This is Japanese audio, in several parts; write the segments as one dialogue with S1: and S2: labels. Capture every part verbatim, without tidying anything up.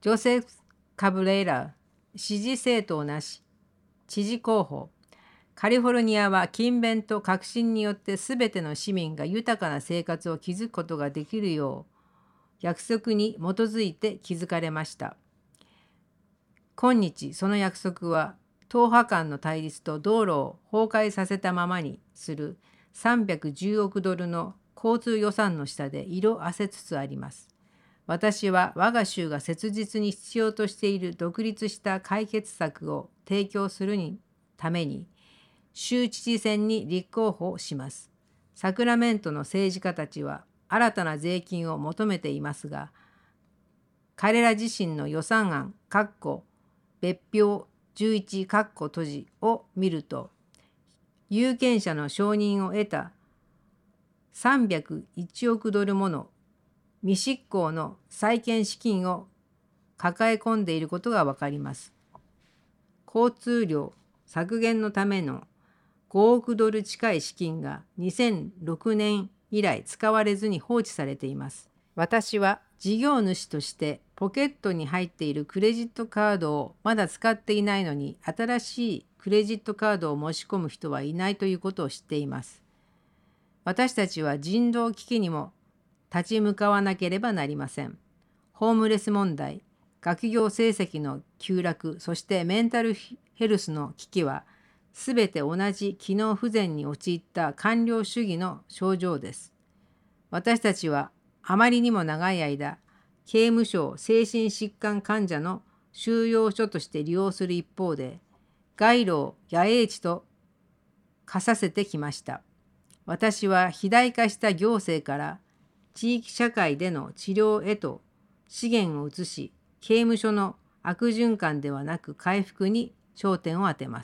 S1: ジョセフ・カブレイラ、支持政党なし、知事候補。カリフォルニアは勤勉と革新によってすべての市民が豊かな生活を築くことができるよう約束に基づいて築かれました。今日その約束は党派間の対立と道路を崩壊させたままにするさんびゃくじゅうおくドルの交通予算の下で色あせつつあります。私は我が州が切実に必要としている独立した解決策を提供するために州知事選に立候補します。サクラメントの政治家たちは新たな税金を求めていますが、彼ら自身の予算案別表じゅういち閉じを見ると、有権者の承認を得たさんびゃくいちおくドルもの未執行の債権資金を抱え込んでいることがわかります。交通量削減のためのごおくドル近い資金がにせんろくねん以来使われずに放置されています。私は事業主としてポケットに入っているクレジットカードをまだ使っていないのに、新しいクレジットカードを申し込む人はいないということを知っています。私たちは人道危機にも立ち向かわなければなりません。ホームレス問題、学業成績の急落、そしてメンタルヘルスの危機は、すべて同じ機能不全に陥った官僚主義の症状です。私たちはあまりにも長い間、刑務所を精神疾患患者の収容所として利用する一方で、街路を野営地と化させてきました。私は肥大化した行政から地域社会での治療へと資源を移し、刑務所の悪循環ではなく回復に焦点を当てます。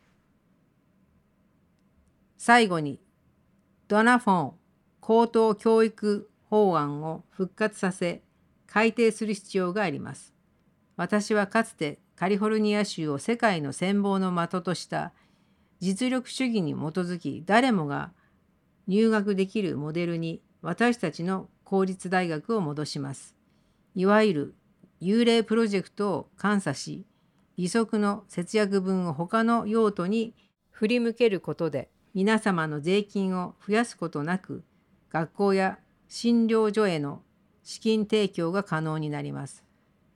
S1: 最後に、ドナフォン高等教育法案を復活させ、改定する必要があります。私はかつてカリフォルニア州を世界の羨望の的とした実力主義に基づき、誰もが入学できるモデルに私たちの公立大学を戻します。いわゆる幽霊プロジェクトを監査し、利息の節約分を他の用途に振り向けることで、皆様の税金を増やすことなく、学校や診療所への資金提供が可能になります。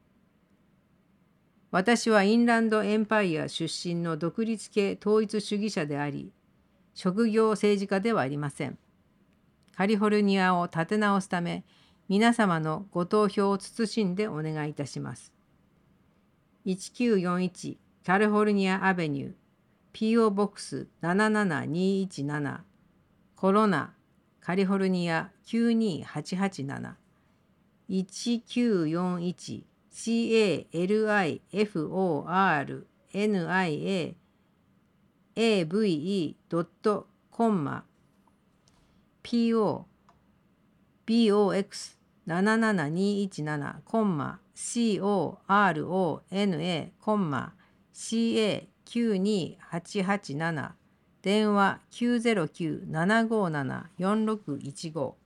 S1: 私はインランドエンパイア出身の独立系統一主義者であり、職業政治家ではありません。カリフォルニアを立て直すため、皆様のご投票を謹んでお願いいたします。いちきゅうよんいちカリフォルニアアベニュー、ピーオー ボックスななななにいちなな、コロナ、カリフォルニアきゅうにはちはちなな、いちきゅうよんいちシーエーエルアイエフオーアールエヌアイエーエーブイイードットコンピーオービーオーエックスななななにいちななコンマ シーオーアールオーエヌエー コンマ シーエーきゅうにはちはちなな、電話きゅうゼロきゅう ななごーなな よんろくいちご